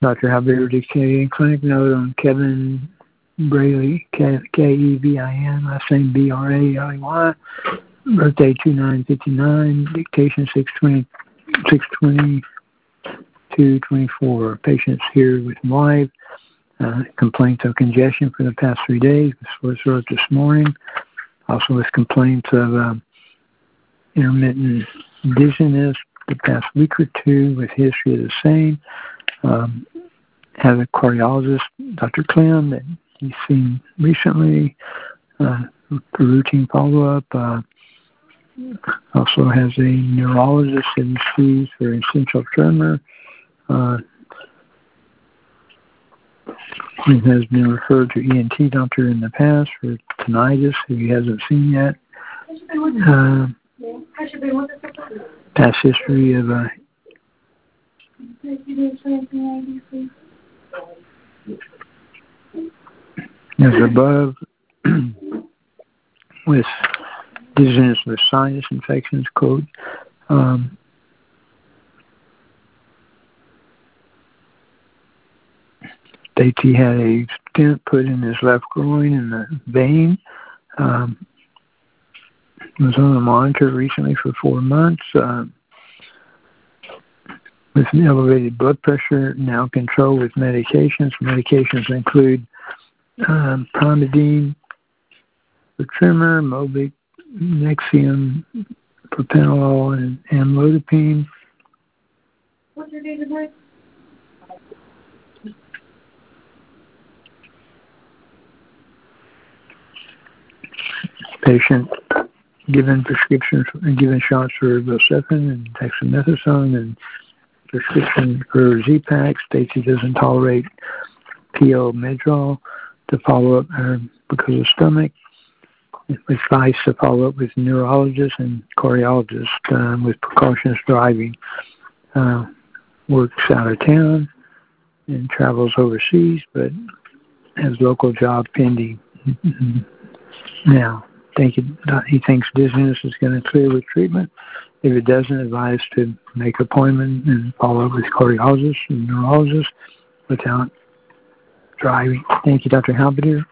Dr. Halbert dictating clinic note on Kevin Braley, Kevin, last name Braley, birthday 2959, dictation 620-224. Patients here with wife. Complaints of congestion for the past 3 days. This was observed this morning. Also with complaints of intermittent dizziness the past week or two with history of the same. Has a cardiologist, Dr. Clem, that he's seen recently, routine follow-up. Also has a neurologist that he sees for essential tremor. He has been referred to ENT doctor in the past for tinnitus, who he hasn't seen yet. Past history of as above, with dizziness with sinus infections, code. States he had a stent put in his left groin in the vein. Was on a monitor recently for 4 months. With elevated blood pressure, now controlled with medications. Medications include Primeadine for tremor, Mobic, Nexium, propranolol, and amlodipine. What's your date of birth? Patient given prescriptions, given shots for Vocifen and dexamethasone, and prescription for Z-Pak. States he doesn't tolerate PO Medrol to follow up because of stomach. Advice to follow up with neurologist and cardiologist with precautions driving. Works out of town and travels overseas, but has local job pending. Now, he thinks dizziness is going to clear with treatment. If it doesn't, advise to make an appointment and follow up with cardiologist and neurologist without driving. Thank you, Dr. Halbert.